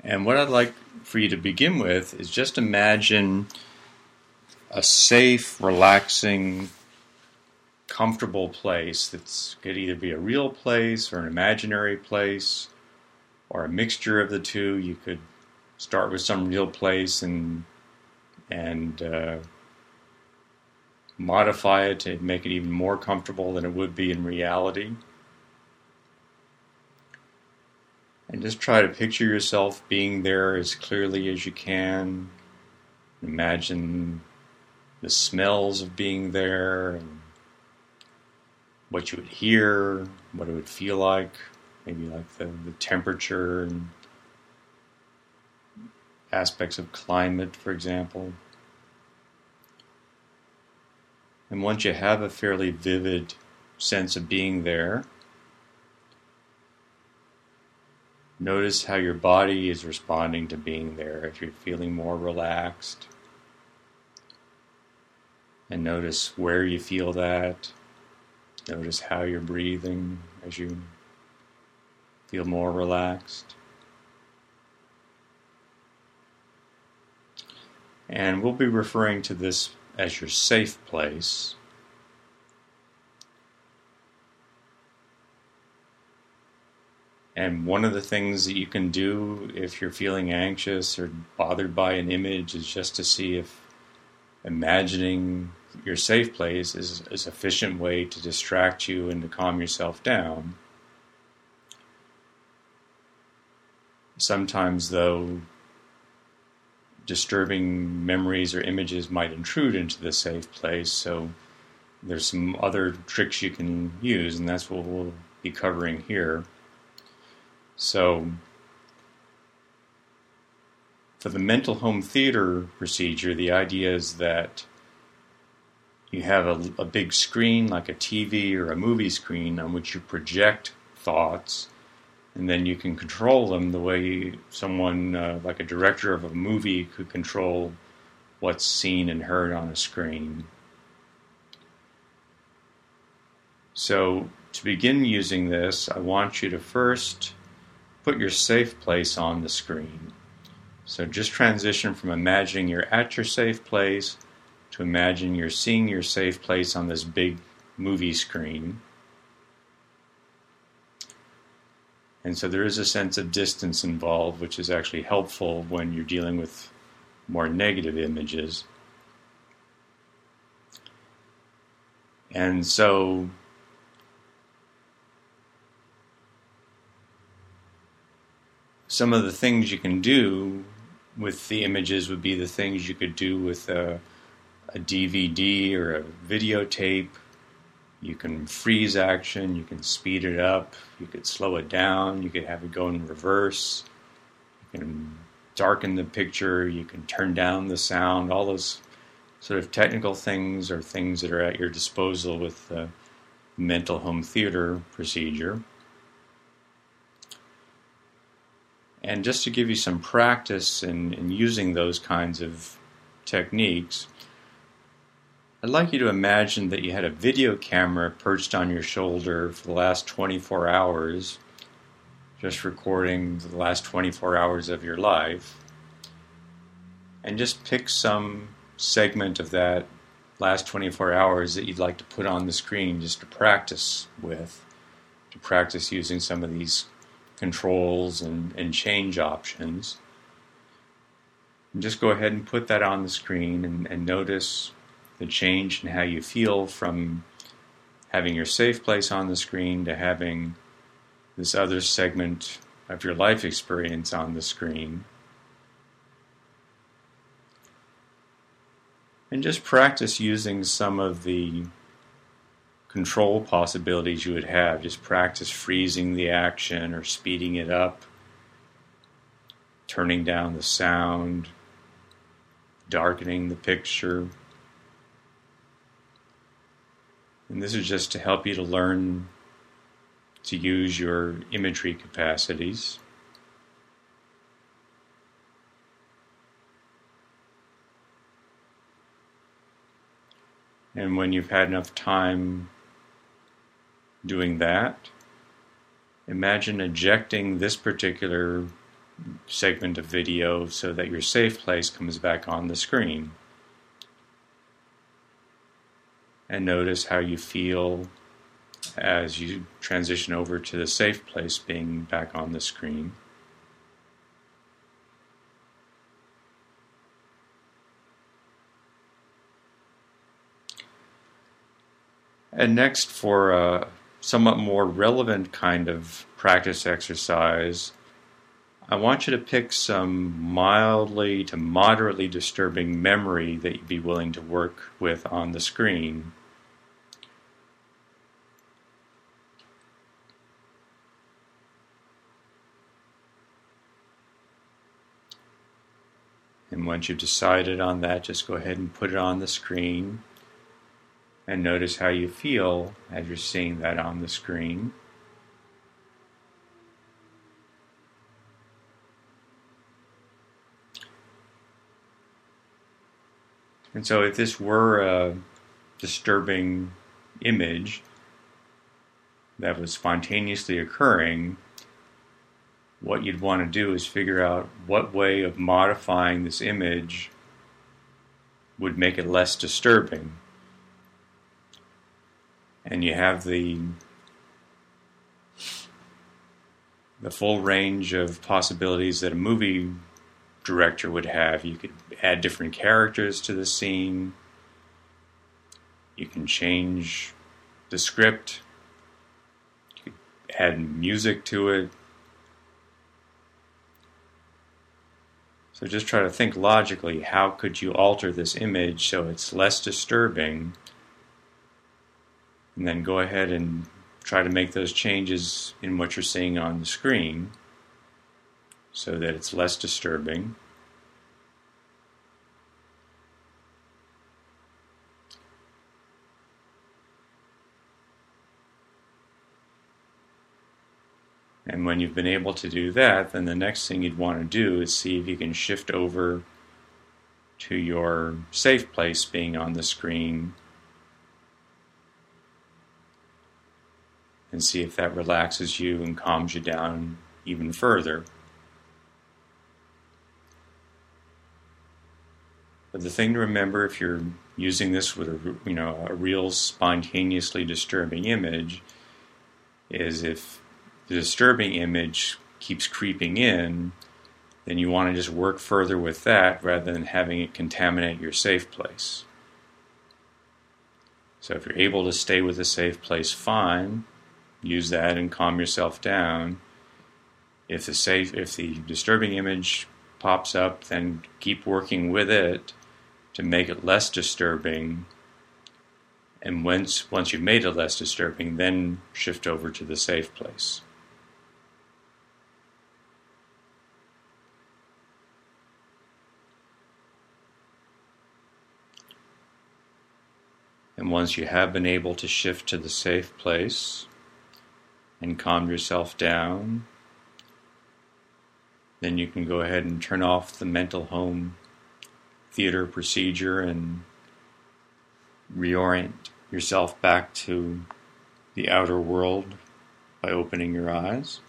And what I'd like for you to begin with is just imagine a safe, relaxing, comfortable place that could either be a real place or an imaginary place or a mixture of the two. You could start with some real place and modify it to make it even more comfortable than it would be in reality. And just try to picture yourself being there as clearly as you can. Imagine the smells of being there, and what you would hear, what it would feel like, maybe like the temperature and aspects of climate, for example. And once you have a fairly vivid sense of being there, notice how your body is responding to being there. If you're feeling more relaxed, and notice where you feel that. Notice how you're breathing as you feel more relaxed. And we'll be referring to this as your safe place. And one of the things that you can do if you're feeling anxious or bothered by an image is just to see if imagining your safe place is a sufficient way to distract you and to calm yourself down. Sometimes, though, disturbing memories or images might intrude into the safe place, so there's some other tricks you can use, and that's what we'll be covering here. So, for the mental home theater procedure, the idea is that you have a big screen like a TV or a movie screen on which you project thoughts, and then you can control them the way someone like a director of a movie could control what's seen and heard on a screen. So to begin using this, I want you to first put your safe place on the screen. So just transition from imagining you're at your safe place to imagine you're seeing your safe place on this big movie screen. And so there is a sense of distance involved, which is actually helpful when you're dealing with more negative images. And so some of the things you can do with the images would be the things you could do with a DVD or a videotape. You can freeze action, you can speed it up, you could slow it down, you could have it go in reverse, you can darken the picture, you can turn down the sound. All those sort of technical things are things that are at your disposal with the mental home theater procedure. And just to give you some practice in using those kinds of techniques, I'd like you to imagine that you had a video camera perched on your shoulder for the last 24 hours, just recording the last 24 hours of your life, and just pick some segment of that last 24 hours that you'd like to put on the screen just to practice with, to practice using some of these controls and change options. And just go ahead and put that on the screen and notice the change in how you feel from having your safe place on the screen to having this other segment of your life experience on the screen. And just practice using some of the control possibilities you would have. Just practice freezing the action or speeding it up, turning down the sound, darkening the picture. And this is just to help you to learn to use your imagery capacities. And when you've had enough time doing that, imagine ejecting this particular segment of video so that your safe place comes back on the screen. And notice how you feel as you transition over to the safe place being back on the screen. And next, for a somewhat more relevant kind of practice exercise, I want you to pick some mildly to moderately disturbing memory that you'd be willing to work with on the screen. And once you've decided on that, just go ahead and put it on the screen. And notice how you feel as you're seeing that on the screen. And so if this were a disturbing image that was spontaneously occurring, what you'd want to do is figure out what way of modifying this image would make it less disturbing. And you have the full range of possibilities that a movie director would have. You could add different characters to the scene. You can change the script. You could add music to it. So just try to think logically, how could you alter this image so it's less disturbing? And then go ahead and try to make those changes in what you're seeing on the screen so that it's less disturbing. And when you've been able to do that, then the next thing you'd want to do is see if you can shift over to your safe place being on the screen and see if that relaxes you and calms you down even further. But the thing to remember, if you're using this with a real spontaneously disturbing image, is if the disturbing image keeps creeping in, then you want to just work further with that rather than having it contaminate your safe place. So if you're able to stay with the safe place, fine. Use that and calm yourself down. If the disturbing image pops up, then keep working with it to make it less disturbing. And once you've made it less disturbing, then shift over to the safe place. And once you have been able to shift to the safe place and calm yourself down, then you can go ahead and turn off the mental home theater procedure and reorient yourself back to the outer world by opening your eyes.